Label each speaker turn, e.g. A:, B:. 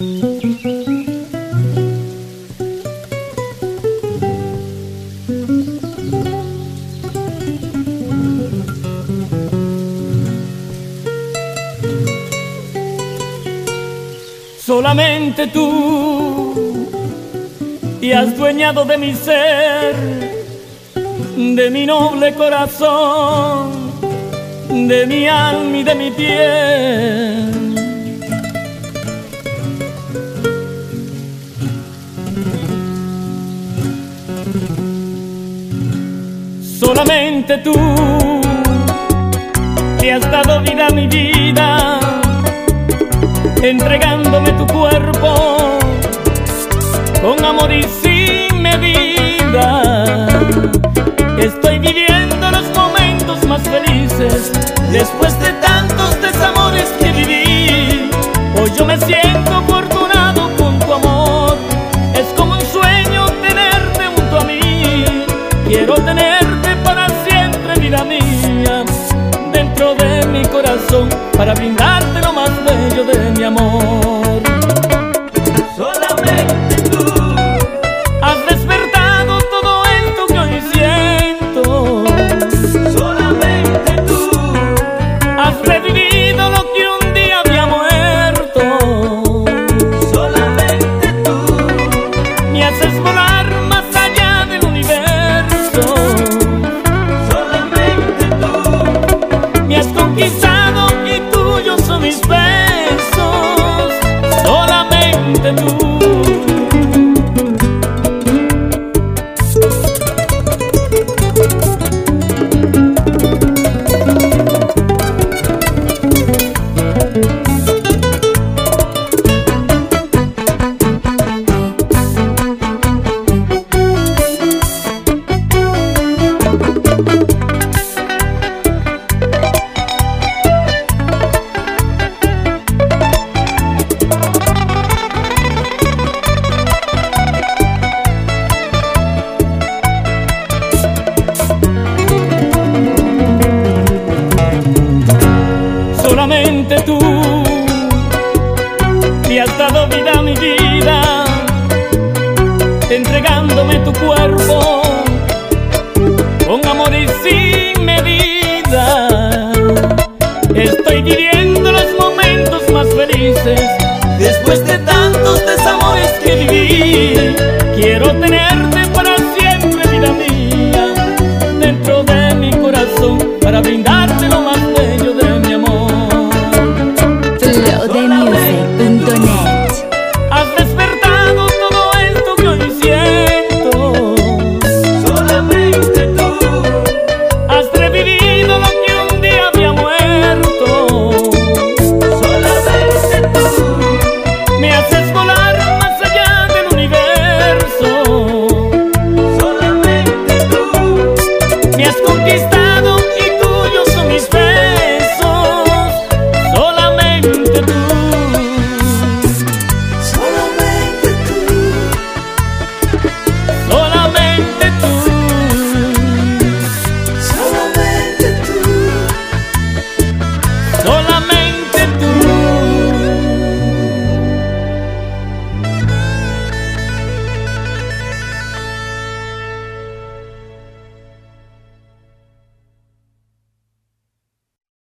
A: Solamente tú te has dueñado de mi ser, de mi noble corazón, de mi alma y de mi piel. Solamente tú te has dado vida a mi vida, entregándome tu cuerpo con amor y sin medida. Estoy viviendo los momentos más felices después de tantos desamores que viví. Hoy yo me siento afortunado con tu amor, es como un sueño tenerte junto a mí. Quiero tenerte para siempre, vida mía, dentro de mi corazón, para brindarte lo más bello de mi amor.
B: Solamente tú
A: has despertado todo esto que hoy siento.
B: Solamente tú
A: Has revivido lo que un día había muerto.
B: Solamente tú
A: Me haces volar más allá del universo.
B: Solamente tú
A: Me has conquistado y tuyos son mis besos. Solamente tú. Solamente tú te has dado vida a mi vida, entregándome tu cuerpo con amor y sin medida. Estoy viviendo los momentos más felices
B: después de